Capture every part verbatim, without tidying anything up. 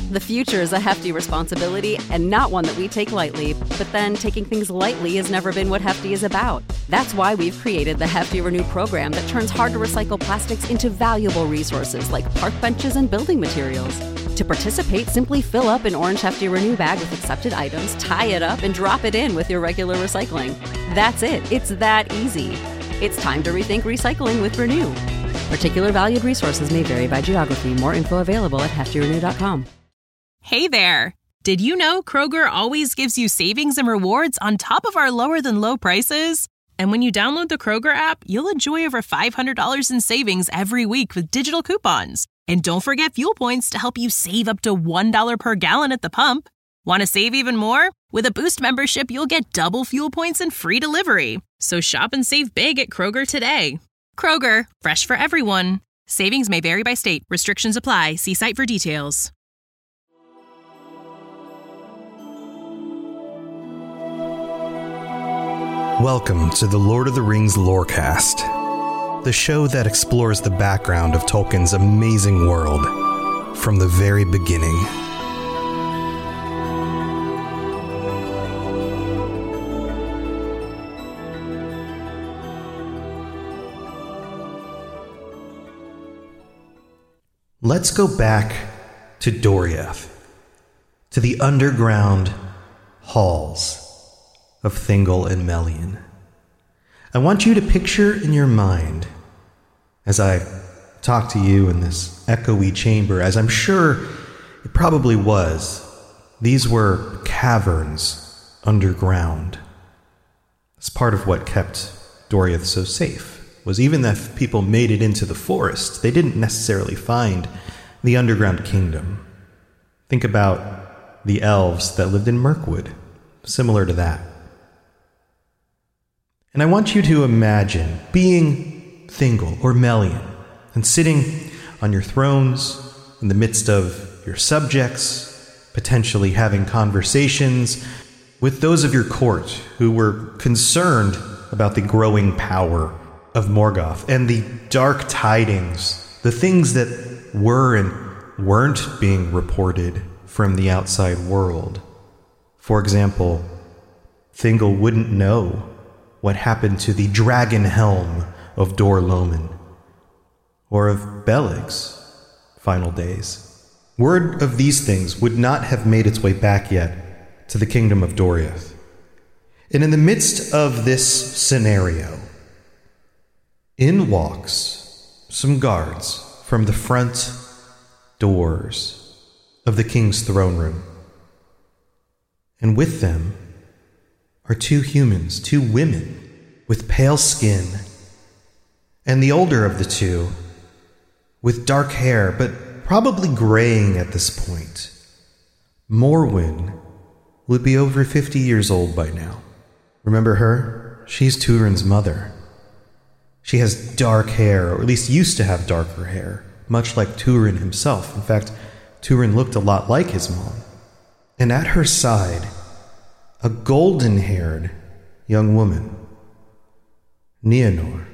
The future is a hefty responsibility and not one that we take lightly, but then taking things lightly has never been what Hefty is about. That's why we've created the Hefty Renew program that turns hard-to-recycle plastics into valuable resources like park benches and building materials. To participate, simply fill up an orange Hefty Renew bag with accepted items, tie it up, and drop it in with your regular recycling. That's it. It's that easy. It's time to rethink recycling with Renew. Particular valued resources may vary by geography. More info available at hefty renew dot com. Hey there! Did you know Kroger always gives you savings and rewards on top of our lower-than-low prices? And when you download the Kroger app, you'll enjoy over five hundred dollars in savings every week with digital coupons. And don't forget fuel points to help you save up to one dollar per gallon at the pump. Want to save even more? With a Boost membership, you'll get double fuel points and free delivery. So shop and save big at Kroger today. Kroger, fresh for everyone. Savings may vary by state. Restrictions apply. See site for details. Welcome to the Lord of the Rings Lorecast, the show that explores the background of Tolkien's amazing world from the very beginning. Let's go back to Doriath, to the underground halls of Thingol and Melian. I want you to picture in your mind, as I talk to you in this echoey chamber, as I'm sure it probably was, these were caverns underground. It's part of what kept Doriath so safe. Was even if people made it into the forest, they didn't necessarily find the underground kingdom. Think about the elves that lived in Mirkwood, similar to that. And I want you to imagine being Thingol or Melian and sitting on your thrones in the midst of your subjects, potentially having conversations with those of your court who were concerned about the growing power of Morgoth and the dark tidings, the things that were and weren't being reported from the outside world. For example, Thingol wouldn't know what happened to the dragon helm of Dor Lomin, or of Beleg's final days. Word of these things would not have made its way back yet to the kingdom of Doriath. And in the midst of this scenario, in walks some guards from the front doors of the king's throne room. And with them are two humans, two women with pale skin, and the older of the two with dark hair, but probably graying at this point. Morwen would be over fifty years old by now. Remember her? She's Turin's mother. She has dark hair, or at least used to have darker hair, much like Turin himself. In fact, Turin looked a lot like his mom. And at her side, a golden-haired young woman, Nienor,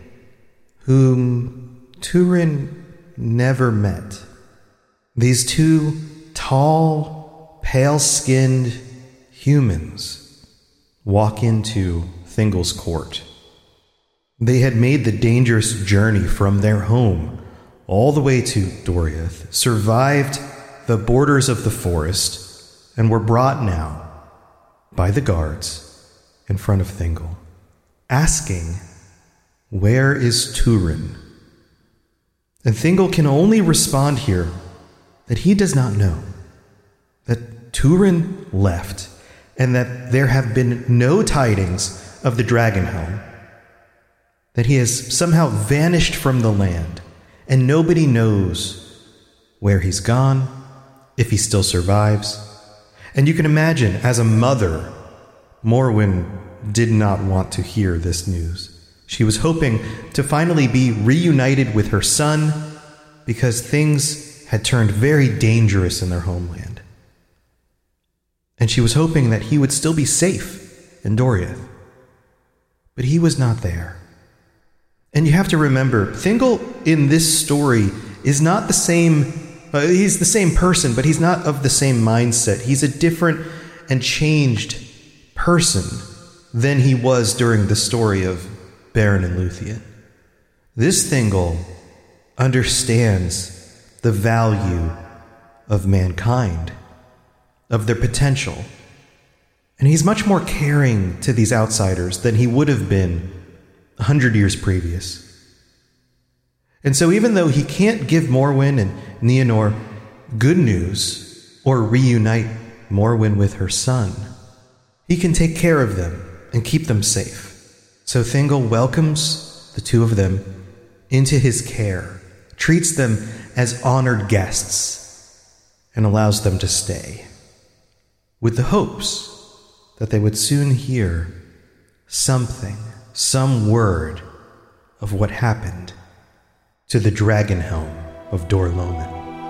whom Turin never met. These two tall, pale-skinned humans walk into Thingol's court. They had made the dangerous journey from their home all the way to Doriath, survived the borders of the forest, and were brought now by the guards in front of Thingol, asking, "Where is Turin?" And Thingol can only respond here that he does not know, that Turin left, and that there have been no tidings of the Dragonhelm, that he has somehow vanished from the land, and nobody knows where he's gone, if he still survives. And you can imagine, as a mother, Morwen did not want to hear this news. She was hoping to finally be reunited with her son, because things had turned very dangerous in their homeland. And she was hoping that he would still be safe in Doriath. But he was not there. And you have to remember, Thingol in this story is not the same Uh, he's the same person, but he's not of the same mindset. He's a different and changed person than he was during the story of Beren and Luthien. This Thingol understands the value of mankind, of their potential, and he's much more caring to these outsiders than he would have been a hundred years previous. And so even though he can't give Morwen and Nienor good news or reunite Morwen with her son, he can take care of them and keep them safe. So Thingol welcomes the two of them into his care, treats them as honored guests, and allows them to stay, with the hopes that they would soon hear something, some word of what happened to the dragon helm of Dor-lómin.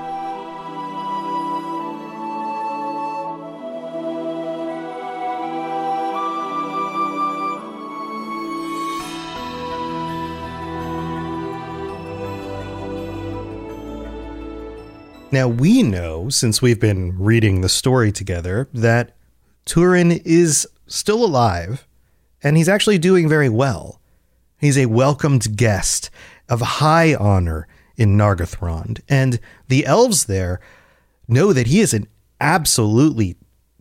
Now, we know, since we've been reading the story together, that Turin is still alive, and he's actually doing very well. He's a welcomed guest of high honor in Nargothrond, and the elves there know that he is an absolutely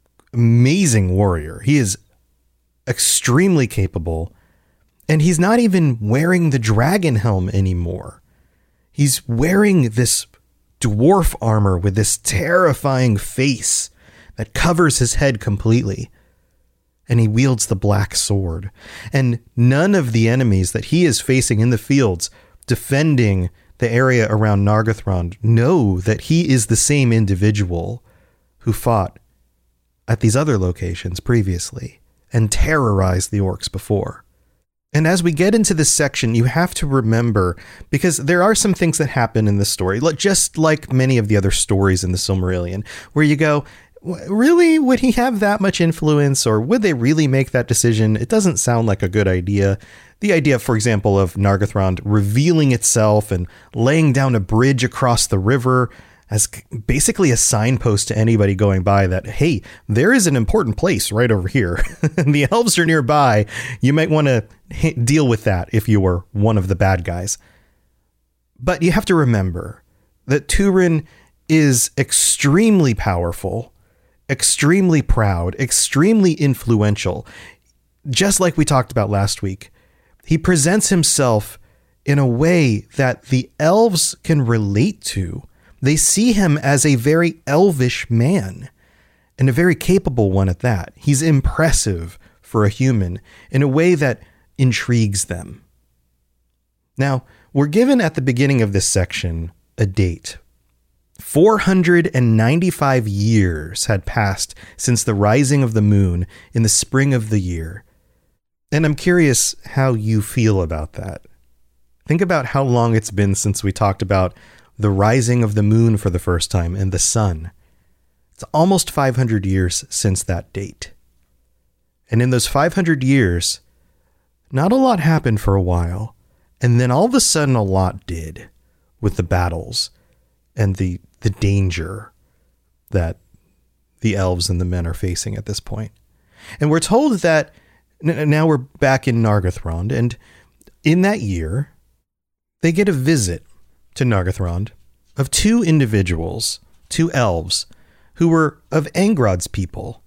amazing warrior. He is extremely capable, and he's not even wearing the dragon helm anymore. He's wearing this dwarf armor with this terrifying face that covers his head completely. And he wields the black sword. And none of the enemies that he is facing in the fields defending the area around Nargothrond know that he is the same individual who fought at these other locations previously and terrorized the orcs before. And as we get into this section, you have to remember, because there are some things that happen in the story, just like many of the other stories in the Silmarillion, where you go, really, would he have that much influence, or would they really make that decision? It doesn't sound like a good idea. The idea, for example, of Nargothrond revealing itself and laying down a bridge across the river as basically a signpost to anybody going by that, hey, there is an important place right over here. And the elves are nearby. You might want to deal with that if you were one of the bad guys. But you have to remember that Turin is extremely powerful, extremely proud, extremely influential. Just like we talked about last week, he presents himself in a way that the elves can relate to. They see him as a very elvish man, and a very capable one at that. He's impressive for a human in a way that intrigues them. Now, we're given at the beginning of this section a date. four hundred ninety-five years had passed since the rising of the moon in the spring of the year. And I'm curious how you feel about that. Think about how long it's been since we talked about the rising of the moon for the first time and the sun. It's almost five hundred years since that date. And in those five hundred years, not a lot happened for a while. And then all of a sudden a lot did, with the battles and the, the danger that the elves and the men are facing at this point. And we're told that n- now we're back in Nargothrond, and in that year, they get a visit to Nargothrond of two individuals, two elves, who were of Angrod's people,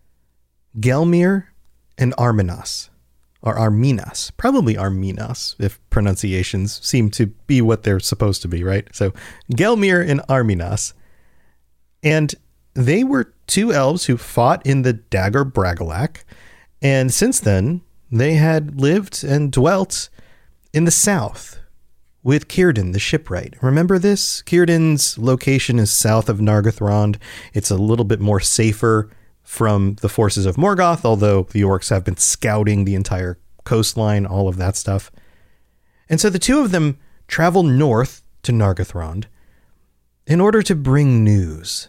Gelmir and Arminas, or Arminas, probably Arminas, if pronunciations seem to be what they're supposed to be, right? So Gelmir and Arminas. And they were two elves who fought in the Dagor Bragollach, and since then, they had lived and dwelt in the south, with Círdan, the shipwright. Remember this? Círdan's location is south of Nargothrond. It's a little bit more safer from the forces of Morgoth, although the orcs have been scouting the entire coastline, all of that stuff. And so the two of them travel north to Nargothrond in order to bring news.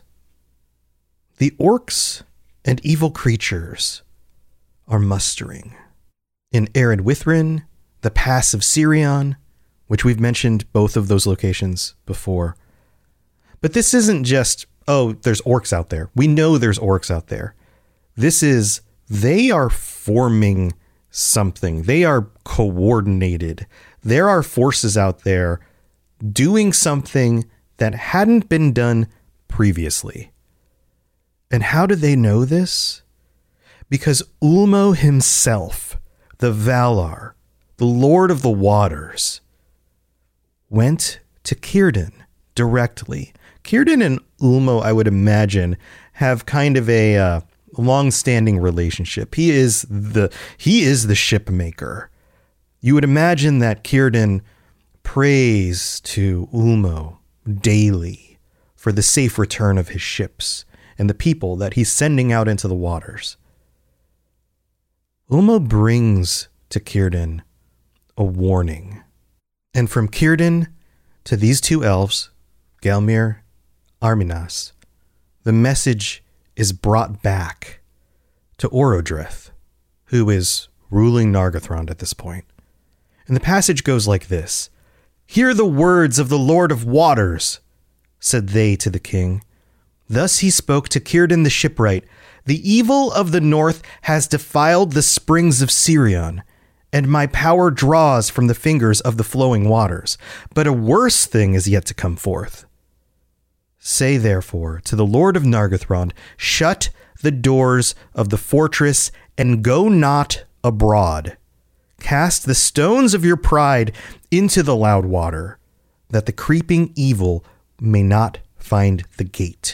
The orcs and evil creatures are mustering in Ered Withrin, the Pass of Sirion, which we've mentioned both of those locations before. But this isn't just, oh, there's orcs out there. We know there's orcs out there. This is, they are forming something. They are coordinated. There are forces out there doing something that hadn't been done previously. And how do they know this? Because Ulmo himself, the Valar, the Lord of the Waters, went to Círdan directly. Círdan and Ulmo, I would imagine, have kind of a uh, long-standing relationship. He is the he is the ship maker. You would imagine that Círdan prays to Ulmo daily for the safe return of his ships and the people that he's sending out into the waters. Ulmo brings to Círdan a warning. And from Círdan to these two elves, Gelmir, Arminas, the message is brought back to Orodreth, who is ruling Nargothrond at this point. And the passage goes like this. "Hear the words of the Lord of Waters," said they to the king. Thus he spoke to Círdan the shipwright. "The evil of the north has defiled the springs of Sirion, and my power draws from the fingers of the flowing waters. But a worse thing is yet to come forth. Say therefore to the Lord of Nargothrond, shut the doors of the fortress and go not abroad. Cast the stones of your pride into the loud water, that the creeping evil may not find the gate."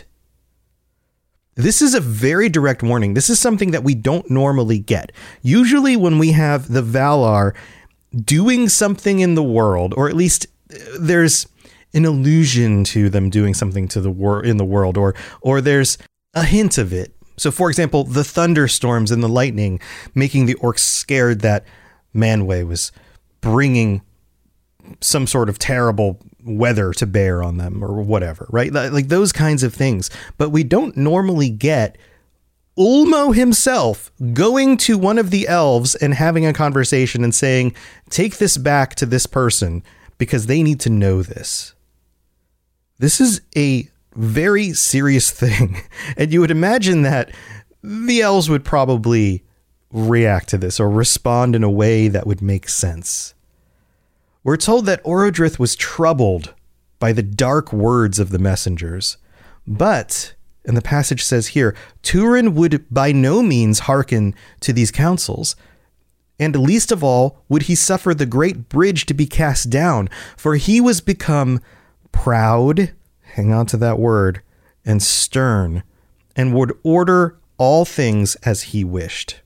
This is a very direct warning. This is something that we don't normally get. Usually when we have the Valar doing something in the world, or at least there's an allusion to them doing something to the wor- in the world, or or there's a hint of it. So for example, the thunderstorms and the lightning making the orcs scared that Manwë was bringing some sort of terrible weather to bear on them or whatever, right? Like those kinds of things. But we don't normally get Ulmo himself going to one of the elves and having a conversation and saying, take this back to this person because they need to know this. This is a very serious thing. And you would imagine that the elves would probably react to this or respond in a way that would make sense. We're told that Orodreth was troubled by the dark words of the messengers, but, and the passage says here, Turin would by no means hearken to these counsels, and least of all would he suffer the great bridge to be cast down, for he was become proud, hang on to that word, and stern, and would order all things as he wished.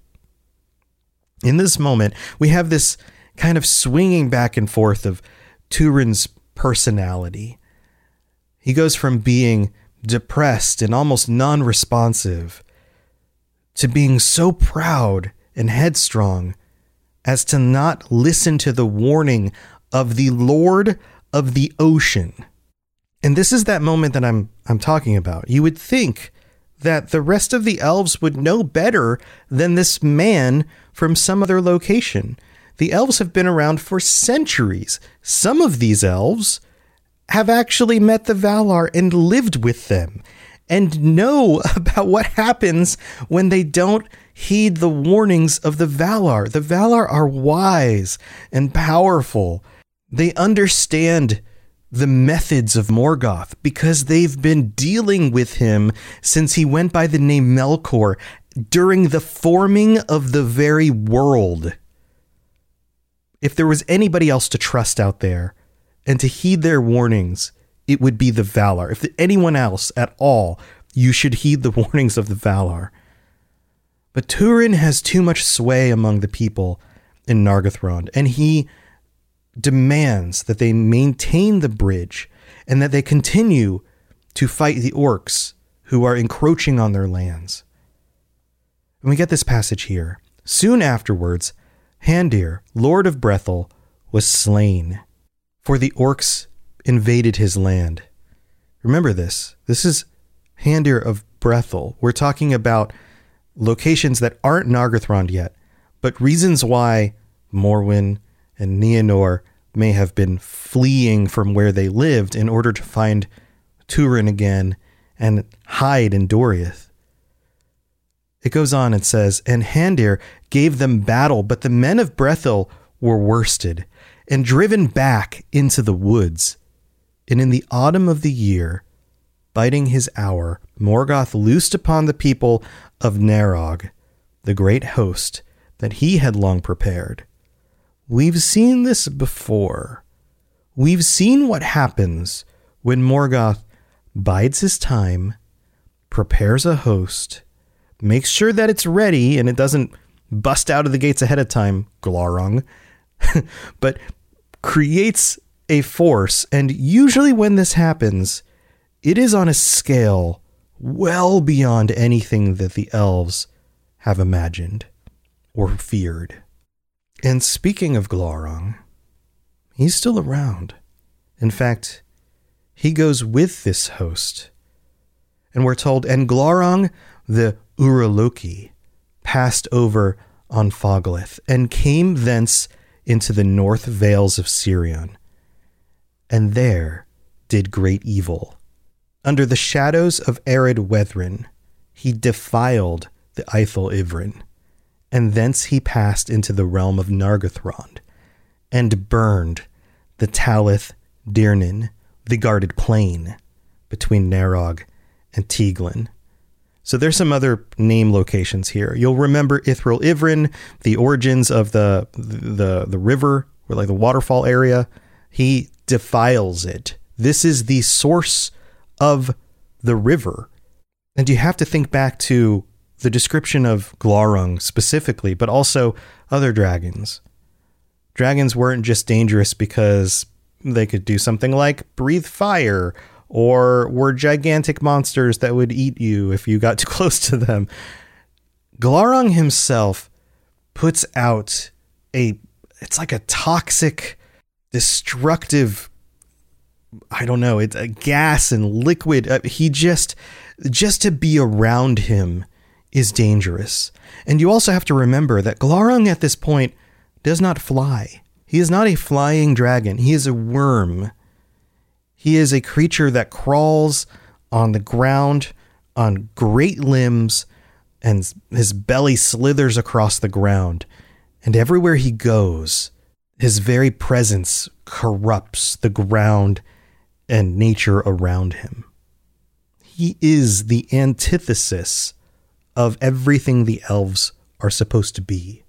In this moment, we have this kind of swinging back and forth of Turin's personality. He goes from being depressed and almost non-responsive to being so proud and headstrong as to not listen to the warning of the Lord of the Ocean. And this is that moment that I'm I'm talking about. You would think that the rest of the elves would know better than this man from some other location. The elves have been around for centuries. Some of these elves have actually met the Valar and lived with them and know about what happens when they don't heed the warnings of the Valar. The Valar are wise and powerful. They understand the methods of Morgoth because they've been dealing with him since he went by the name Melkor during the forming of the very world. If there was anybody else to trust out there and to heed their warnings, it would be the Valar. If anyone else at all, you should heed the warnings of the Valar. But Turin has too much sway among the people in Nargothrond, and he demands that they maintain the bridge and that they continue to fight the orcs who are encroaching on their lands. And we get this passage here. Soon afterwards, Handir, Lord of Brethil, was slain, for the orcs invaded his land. Remember this. This is Handir of Brethil. We're talking about locations that aren't Nargothrond yet, but reasons why Morwen and Nienor may have been fleeing from where they lived in order to find Turin again and hide in Doriath. It goes on and says, and Handir gave them battle, but the men of Brethil were worsted and driven back into the woods. And in the autumn of the year, biding his hour, Morgoth loosed upon the people of Narog the great host that he had long prepared. We've seen this before. We've seen what happens when Morgoth bides his time, prepares a host, makes sure that it's ready and it doesn't bust out of the gates ahead of time, Glaurung, but creates a force. And usually when this happens, it is on a scale well beyond anything that the elves have imagined or feared. And speaking of Glaurung, he's still around. In fact, he goes with this host. And we're told, and Glaurung the Uraloki passed over on Foglith and came thence into the north vales of Sirion, and there did great evil. Under the shadows of arid Wethrin, he defiled the Ithel Ivrin, and thence he passed into the realm of Nargothrond, and burned the Talith Dirnin, the guarded plain between Narog and Tieglin. So there's some other name locations here. You'll remember Ithril Ivrin, the origins of the the the river, or like the waterfall area. He defiles it. This is the source of the river. And you have to think back to the description of Glaurung specifically, but also other dragons. Dragons weren't just dangerous because they could do something like breathe fire, or were gigantic monsters that would eat you if you got too close to them. Glaurung himself puts out a, it's like a toxic, destructive, I don't know, it's a gas and liquid. Uh, he just, just to be around him is dangerous. And you also have to remember that Glaurung at this point does not fly. He is not a flying dragon. He is a worm. He is a creature that crawls on the ground on great limbs, and his belly slithers across the ground. And everywhere he goes, his very presence corrupts the ground and nature around him. He is the antithesis of everything the elves are supposed to be.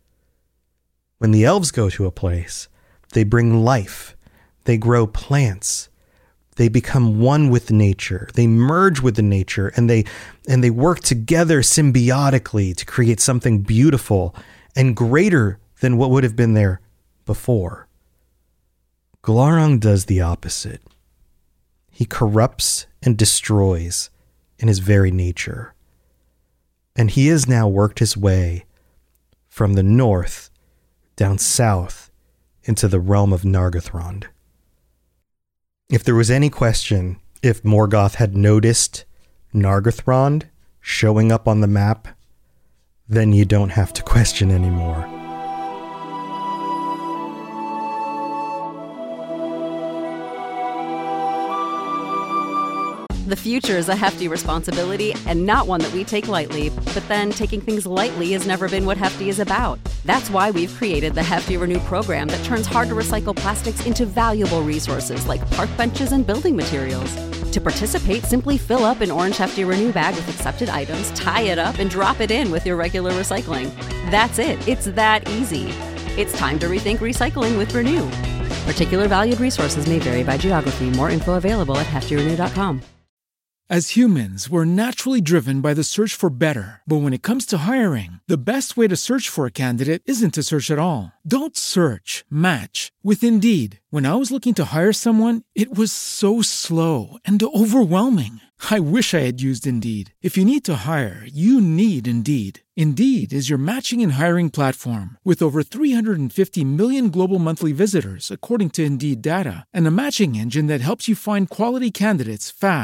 When the elves go to a place, they bring life, they grow plants, they become one with nature, they merge with the nature, and they and they work together symbiotically to create something beautiful and greater than what would have been there before. Glaurung does the opposite. He corrupts and destroys in his very nature. And he has now worked his way from the north down south into the realm of Nargothrond. If there was any question if Morgoth had noticed Nargothrond showing up on the map, then you don't have to question anymore. The future is a hefty responsibility and not one that we take lightly, but then taking things lightly has never been what Hefty is about. That's why we've created the Hefty Renew program that turns hard-to-recycle plastics into valuable resources like park benches and building materials. To participate, simply fill up an orange Hefty Renew bag with accepted items, tie it up, and drop it in with your regular recycling. That's it. It's that easy. It's time to rethink recycling with Renew. Particular valued resources may vary by geography. More info available at hefty renew dot com. As humans, we're naturally driven by the search for better. But when it comes to hiring, the best way to search for a candidate isn't to search at all. Don't search, match with Indeed. When I was looking to hire someone, it was so slow and overwhelming. I wish I had used Indeed. If you need to hire, you need Indeed. Indeed is your matching and hiring platform with over three hundred fifty million global monthly visitors, according to Indeed data, and a matching engine that helps you find quality candidates fast.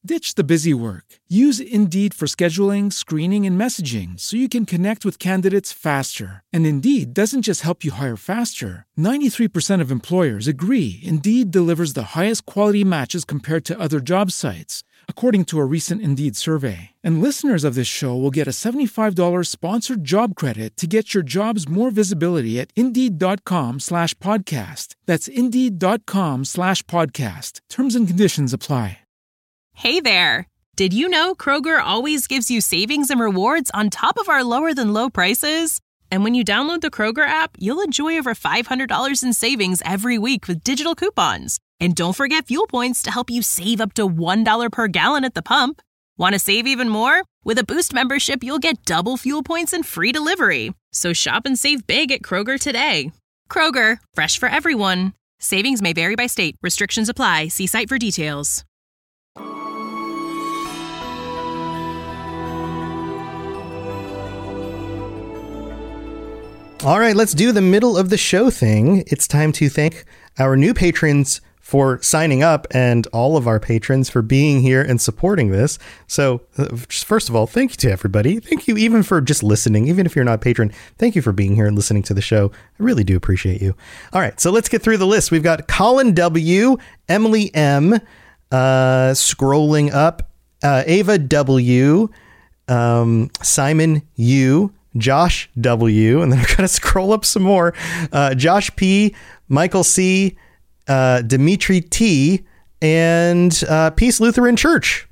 Ditch the busy work. Use Indeed for scheduling, screening, and messaging so you can connect with candidates faster. And Indeed doesn't just help you hire faster. ninety-three percent of employers agree Indeed delivers the highest quality matches compared to other job sites, according to a recent Indeed survey. And listeners of this show will get a seventy-five dollars sponsored job credit to get your jobs more visibility at Indeed.com slash podcast. That's Indeed.com slash podcast. Terms and conditions apply. Hey there! Did you know Kroger always gives you savings and rewards on top of our lower-than-low prices? And when you download the Kroger app, you'll enjoy over five hundred dollars in savings every week with digital coupons. And don't forget fuel points to help you save up to one dollar per gallon at the pump. Want to save even more? With a Boost membership, you'll get double fuel points and free delivery. So shop and save big at Kroger today. Kroger, fresh for everyone. Savings may vary by state. Restrictions apply. See site for details. All right, let's do the middle of the show thing. It's time to thank our new patrons for signing up and all of our patrons for being here and supporting this. So uh, first of all, thank you to everybody. Thank you even for just listening. Even if you're not a patron, thank you for being here and listening to the show. I really do appreciate you. All right, so let's get through the list. We've got Colin W., Emily M., uh, scrolling up, uh, Ava W., um, Simon U., Josh W., and then I'm going to scroll up some more. Uh, Josh P., Michael C., uh, Dimitri T., and uh, Peace Lutheran Church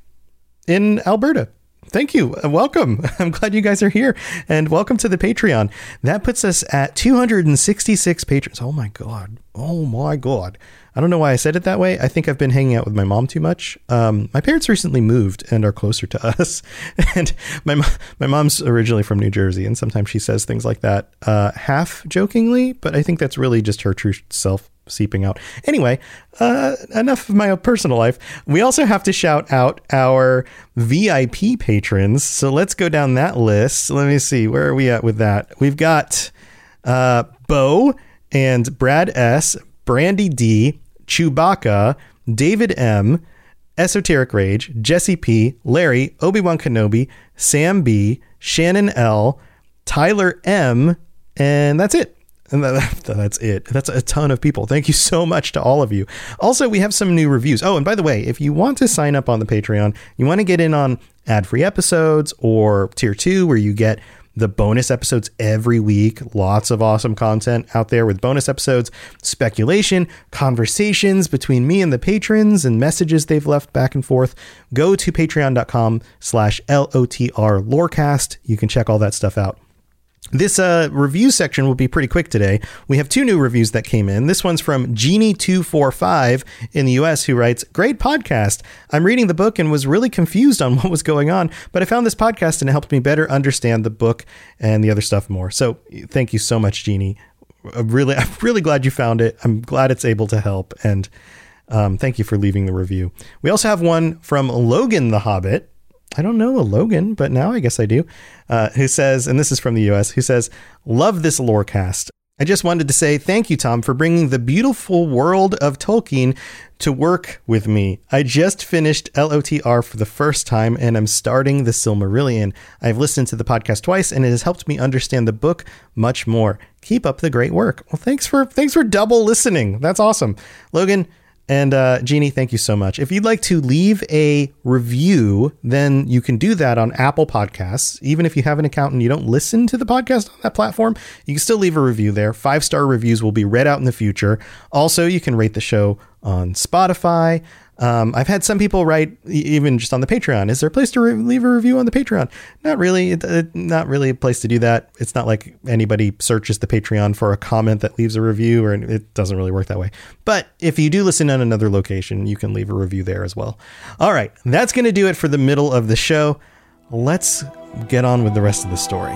in Alberta. Thank you. Welcome. I'm glad you guys are here, and welcome to the Patreon. That puts us at two hundred sixty-six patrons. Oh my God. Oh my God. I don't know why I said it that way. I think I've been hanging out with my mom too much. Um, my parents recently moved and are closer to us. And my my mom's originally from New Jersey, and sometimes she says things like that, uh, half jokingly, but I think that's really just her true self seeping out. Anyway, uh, enough of my personal life. We also have to shout out our V I P patrons. So let's go down that list. Let me see. Where are we at with that? We've got uh, Bo and Brad S., Brandy D., Chewbacca, David M., Esoteric Rage, Jesse P., Larry, Obi-Wan Kenobi, Sam B., Shannon L., Tyler M., and that's it. And that, that's it. That's a ton of people. Thank you so much to all of you. Also, we have some new reviews. Oh, and by the way, if you want to sign up on the Patreon, you want to get in on ad-free episodes or tier two, where you get the bonus episodes every week. Lots of awesome content out there with bonus episodes, speculation, conversations between me and the patrons, and messages they've left back and forth. Go to patreon.com slash L-O-T-R Lorecast. You can check all that stuff out. This uh, review section will be pretty quick today. We have two new reviews that came in. This one's from Genie two four five in the U S, who writes, "Great podcast. I'm reading the book and was really confused on what was going on, but I found this podcast and it helped me better understand the book and the other stuff more." So thank you so much, Genie. I'm really, I'm really glad you found it. I'm glad it's able to help. And um, thank you for leaving the review. We also have one from Logan the Hobbit. I don't know a Logan, but now I guess I do, uh, who says, and this is from the U S, who says, "Love this Lorecast. I just wanted to say thank you, Tom, for bringing the beautiful world of Tolkien to work with me. I just finished L O T R for the first time, and I'm starting the Silmarillion. I've listened to the podcast twice, and it has helped me understand the book much more. Keep up the great work." Well, thanks for thanks for double listening. That's awesome. Logan and uh, Jeannie, thank you so much. If you'd like to leave a review, then you can do that on Apple Podcasts. Even if you have an account and you don't listen to the podcast on that platform, you can still leave a review there. Five-star reviews will be read out in the future. Also, you can rate the show on Spotify. Um, I've had some people write, even just on the Patreon, is there a place to re- leave a review on the Patreon? Not really. It, it, not really a place to do that. It's not like anybody searches the Patreon for a comment that leaves a review, or it doesn't really work that way. But if you do listen on another location, you can leave a review there as well. All right. That's going to do it for the middle of the show. Let's get on with the rest of the story.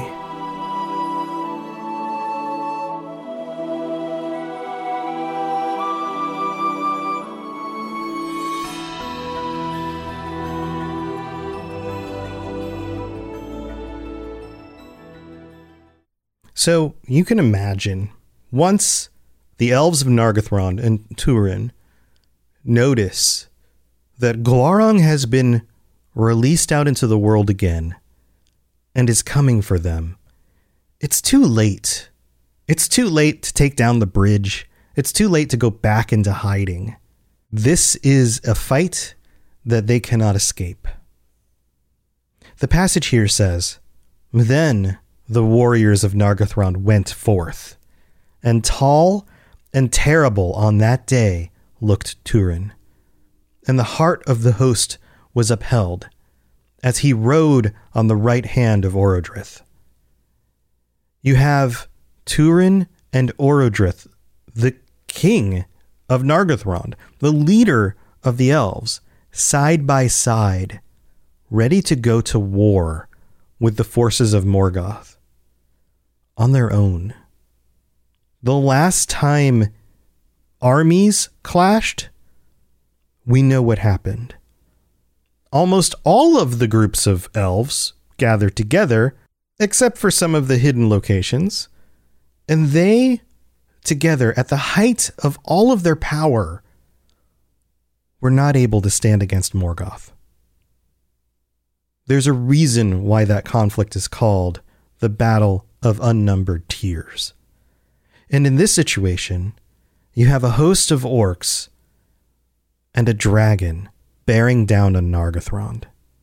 So you can imagine, once the elves of Nargothrond and Turin notice that Glaurung has been released out into the world again and is coming for them. It's too late. It's too late to take down the bridge. It's too late to go back into hiding. This is a fight that they cannot escape. The passage here says, "Then the warriors of Nargothrond went forth, and tall and terrible on that day looked Turin. And the heart of the host was upheld, as he rode on the right hand of Orodrith." You have Turin and Orodrith, the king of Nargothrond, the leader of the elves, side by side, ready to go to war with the forces of Morgoth on their own. The last time armies clashed, we know what happened. Almost all of the groups of elves gathered together, except for some of the hidden locations, and they, together at the height of all of their power, were not able to stand against Morgoth. There's a reason why that conflict is called the Battle of Unnumbered Tears. And in this situation, you have a host of orcs and a dragon bearing down on Nargothrond.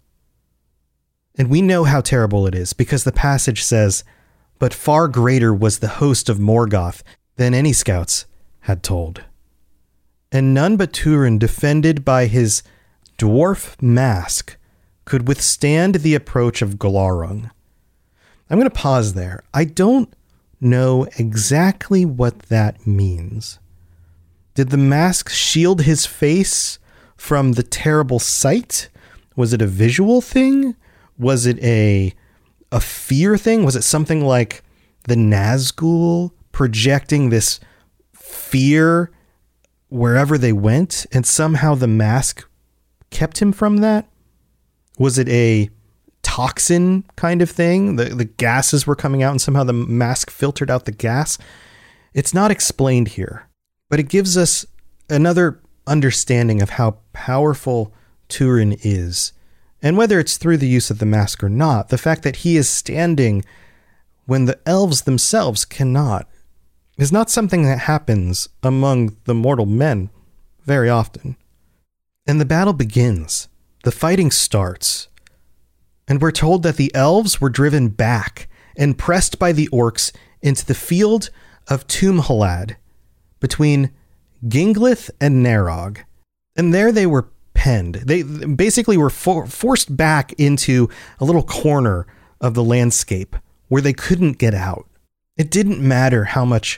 And we know how terrible it is because the passage says, "But far greater was the host of Morgoth than any scouts had told. And none but Turin, defended by his dwarf mask, could withstand the approach of Glaurung." I'm going to pause there. I don't know exactly what that means. Did the mask shield his face from the terrible sight? Was it a visual thing? Was it a a fear thing? Was it something like the Nazgul projecting this fear wherever they went, and somehow the mask kept him from that? Was it a toxin kind of thing? The, the gases were coming out and somehow the mask filtered out the gas? It's not explained here, but it gives us another understanding of how powerful Turin is. And whether it's through the use of the mask or not, the fact that he is standing when the elves themselves cannot is not something that happens among the mortal men very often. And the battle begins. The fighting starts. And we're told that the elves were driven back and pressed by the orcs into the field of Tumhalad between Ginglith and Narog. And there they were penned. They basically were for- forced back into a little corner of the landscape where they couldn't get out. It didn't matter how much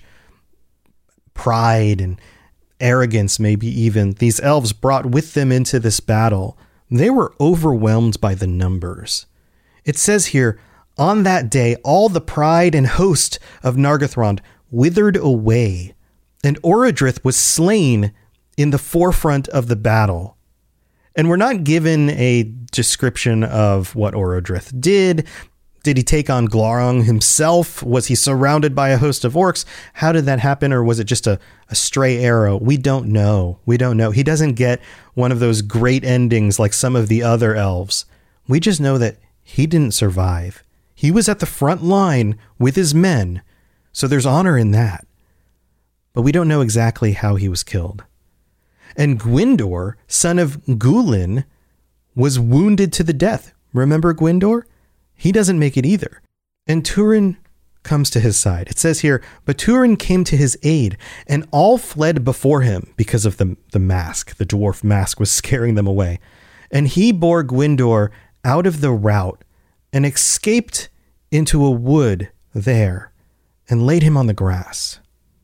pride and arrogance, maybe even, these elves brought with them into this battle. They were overwhelmed by the numbers. It says here, "On that day, all the pride and host of Nargothrond withered away, and Orodrith was slain in the forefront of the battle." And we're not given a description of what Orodrith did. Did he take on Glaurung himself? Was he surrounded by a host of orcs? How did that happen? Or was it just a, a stray arrow? We don't know. We don't know. He doesn't get one of those great endings like some of the other elves. We just know that he didn't survive. He was at the front line with his men. So there's honor in that. But we don't know exactly how he was killed. And Gwyndor, son of Gulin, was wounded to the death. Remember Gwyndor? He doesn't make it either. And Turin comes to his side. It says here, "But Turin came to his aid, and all fled before him," because of the, the mask. The dwarf mask was scaring them away. "And he bore Gwyndor out of the rout, and escaped into a wood there, and laid him on the grass."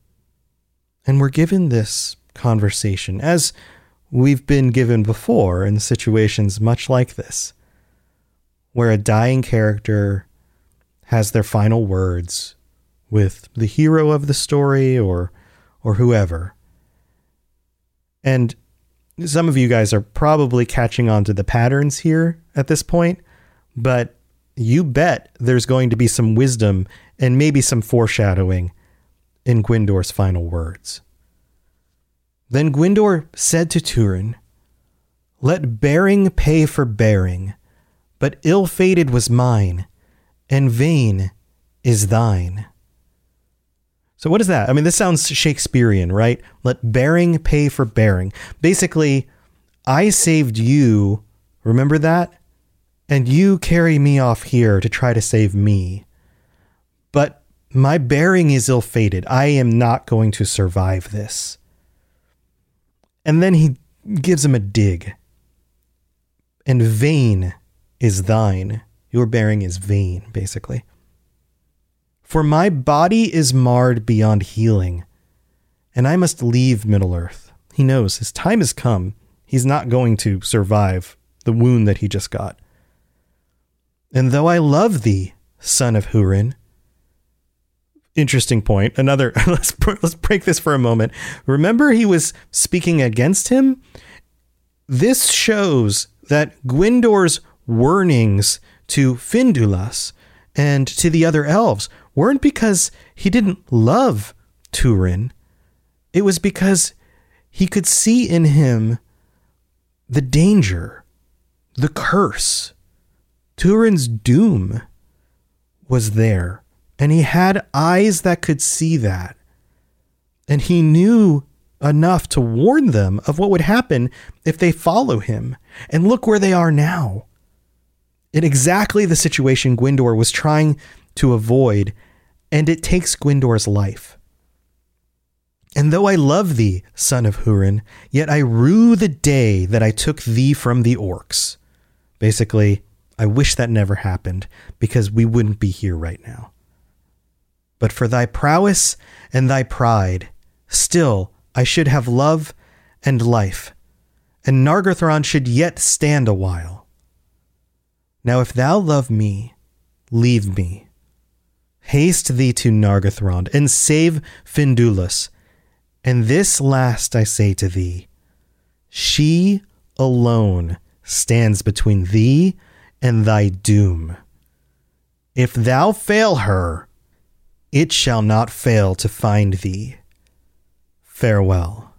And we're given this conversation, as we've been given before in situations much like this, where a dying character has their final words with the hero of the story or or whoever. And some of you guys are probably catching on to the patterns here at this point, but you bet there's going to be some wisdom and maybe some foreshadowing in Gwyndor's final words. Then Gwyndor said to Turin, Let bearing pay for bearing, but ill-fated was mine, and vain is thine. So what is that? I mean, this sounds Shakespearean, right? Let bearing pay for bearing. Basically, I saved you, remember that? And you carry me off here to try to save me. But my bearing is ill-fated. I am not going to survive this. And then he gives him a dig. And vain is thine. Your bearing is vain, basically. For my body is marred beyond healing, and I must leave Middle-earth. He knows his time has come. He's not going to survive the wound that he just got. And though I love thee, son of Hurin. Interesting point. Another, let's, let's break this for a moment. Remember he was speaking against him? This shows that Gwyndor's warnings to Findulas and to the other elves weren't because he didn't love Turin. It was because he could see in him the danger, the curse. Turin's doom was there, and he had eyes that could see that. And he knew enough to warn them of what would happen if they follow him. And look where they are now. In exactly the situation Gwyndor was trying to avoid, and it takes Gwyndor's life. And though I love thee, son of Hurin, yet I rue the day that I took thee from the orcs. Basically, I wish that never happened, because we wouldn't be here right now. But for thy prowess and thy pride, still I should have love and life, and Nargothrond should yet stand a while. Now if thou love me, leave me. Haste thee to Nargothrond, and save Findulas. And this last I say to thee, she alone stands between thee and thy doom. If thou fail her, it shall not fail to find thee. Farewell.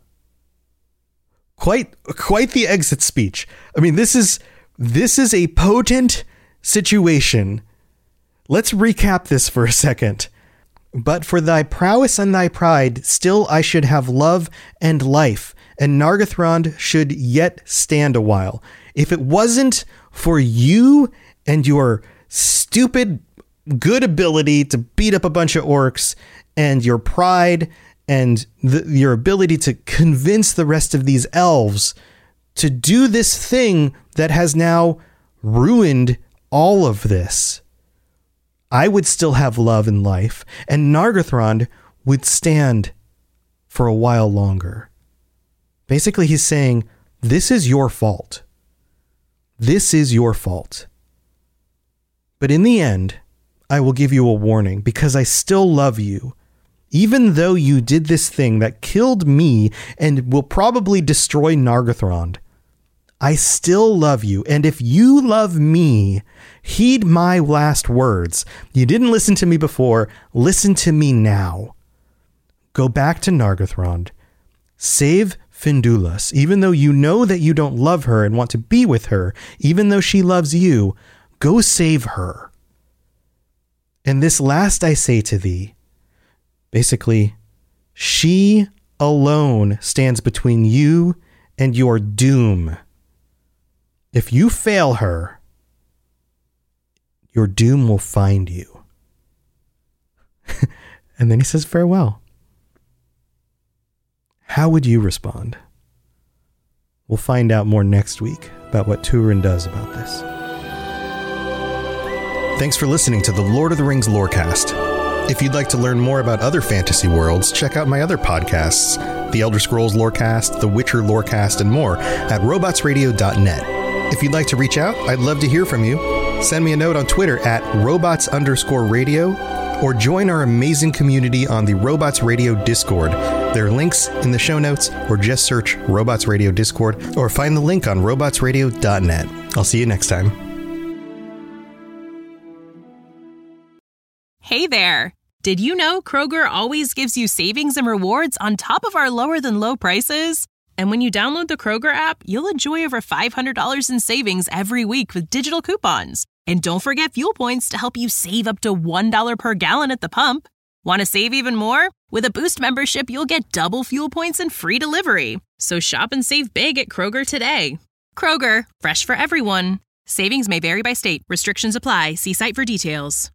Quite, quite the exit speech. I mean, this is, this is a potent situation. Let's recap this for a second. But for thy prowess and thy pride, still I should have love and life, and Nargothrond should yet stand a while. If it wasn't for you and your stupid good ability to beat up a bunch of orcs, and your pride and the, your ability to convince the rest of these elves to do this thing that has now ruined all of this, I would still have love and life, and Nargothrond would stand for a while longer. Basically, he's saying, this is your fault. This is your fault. But in the end, I will give you a warning, because I still love you. Even though you did this thing that killed me and will probably destroy Nargothrond, I still love you. And if you love me, heed my last words. You didn't listen to me before. Listen to me now. Go back to Nargothrond. Save Findulas. Even though you know that you don't love her and want to be with her, even though she loves you, go save her. And this last I say to thee, basically, she alone stands between you and your doom. If you fail her, your doom will find you. And then he says farewell. How would you respond? We'll find out more next week about what Turin does about this. Thanks for listening to the Lord of the Rings Lorecast. If you'd like to learn more about other fantasy worlds, check out my other podcasts, The Elder Scrolls Lorecast, The Witcher Lorecast, and more at robots radio dot net. If you'd like to reach out, I'd love to hear from you. Send me a note on Twitter at robots underscore radio, or join our amazing community on the Robots Radio Discord. There are links in the show notes, or just search Robots Radio Discord, or find the link on robots radio dot net. I'll see you next time. Hey there! Did you know Kroger always gives you savings and rewards on top of our lower than low prices? And when you download the Kroger app, you'll enjoy over five hundred dollars in savings every week with digital coupons. And don't forget fuel points to help you save up to one dollar per gallon at the pump. Want to save even more? With a Boost membership, you'll get double fuel points and free delivery. So shop and save big at Kroger today. Kroger, fresh for everyone. Savings may vary by state. Restrictions apply. See site for details.